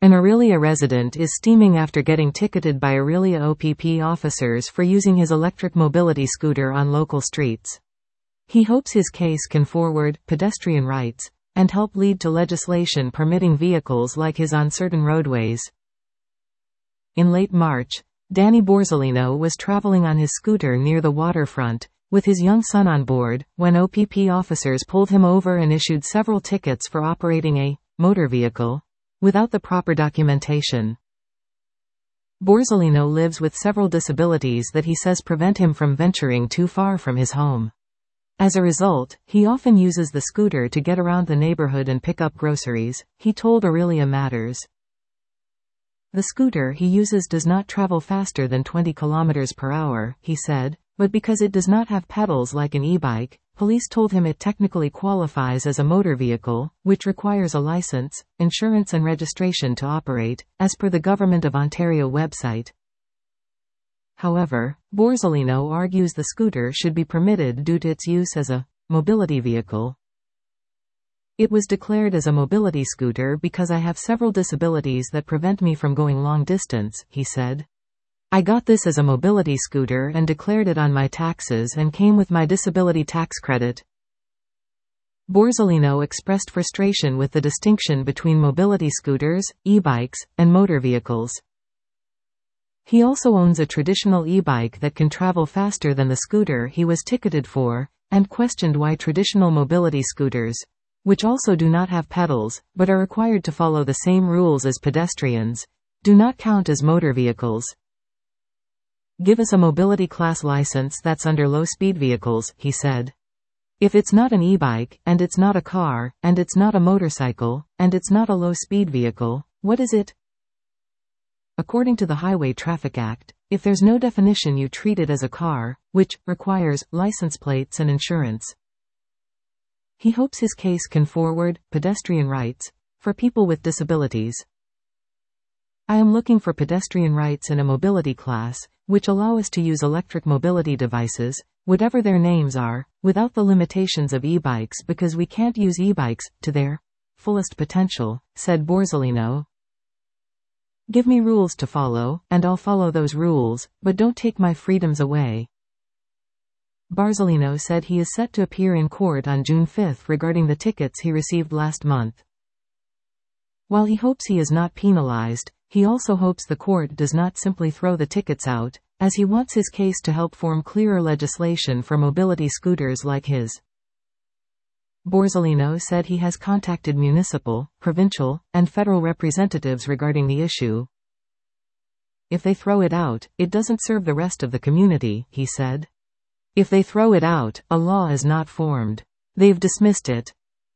An Orillia resident is steaming after getting ticketed by Orillia OPP officers for using his electric mobility scooter on local streets. He hopes his case can forward pedestrian rights and help lead to legislation permitting vehicles like his on certain roadways. In late March, Danny Borzolino was traveling on his scooter near the waterfront, with his young son on board, when OPP officers pulled him over and issued several tickets for operating a motor vehicle without the proper documentation. Borzolino lives with several disabilities that he says prevent him from venturing too far from his home. As a result, he often uses the scooter to get around the neighborhood and pick up groceries, he told Orillia Matters. The scooter he uses does not travel faster than 20 km per hour, he said, but because it does not have pedals like an e-bike, police told him it technically qualifies as a motor vehicle, which requires a license, insurance and registration to operate, as per the Government of Ontario website. However, Borzolino argues the scooter should be permitted due to its use as a mobility vehicle. It was declared as a mobility scooter because I have several disabilities that prevent me from going long distance, he said. I got this as a mobility scooter and declared it on my taxes and came with my disability tax credit. Borzolino expressed frustration with the distinction between mobility scooters, e-bikes, and motor vehicles. He also owns a traditional e-bike that can travel faster than the scooter he was ticketed for, and questioned why traditional mobility scooters, which also do not have pedals, but are required to follow the same rules as pedestrians, do not count as motor vehicles. Give us a mobility class license that's under low-speed vehicles, he said. If it's not an e-bike, and it's not a car, and it's not a motorcycle, and it's not a low-speed vehicle, what is it? According to the Highway Traffic Act, if there's no definition you treat it as a car, which requires license plates and insurance. He hopes his case can forward pedestrian rights for people with disabilities. I am looking for pedestrian rights in a mobility class, which allow us to use electric mobility devices, whatever their names are, without the limitations of e-bikes because we can't use e-bikes to their fullest potential, said Borzolino. Give me rules to follow, and I'll follow those rules, but don't take my freedoms away. Borzolino said he is set to appear in court on June 5 regarding the tickets he received last month. While he hopes he is not penalized, he also hopes the court does not simply throw the tickets out, as he wants his case to help form clearer legislation for mobility scooters like his. Borzolino said he has contacted municipal, provincial, and federal representatives regarding the issue. If they throw it out, it doesn't serve the rest of the community, he said. If they throw it out, a law is not formed. They've dismissed it.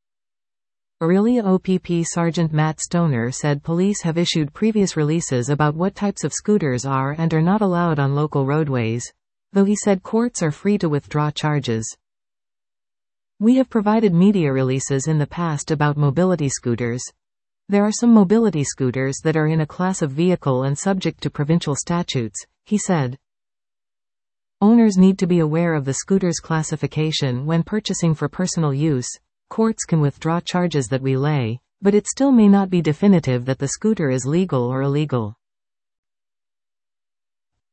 Orillia OPP Sergeant Matt Stoner said police have issued previous releases about what types of scooters are and are not allowed on local roadways, though he said courts are free to withdraw charges. We have provided media releases in the past about mobility scooters. There are some mobility scooters that are in a class of vehicle and subject to provincial statutes, he said. Owners need to be aware of the scooter's classification when purchasing for personal use. Courts can withdraw charges that we lay, but it still may not be definitive that the scooter is legal or illegal.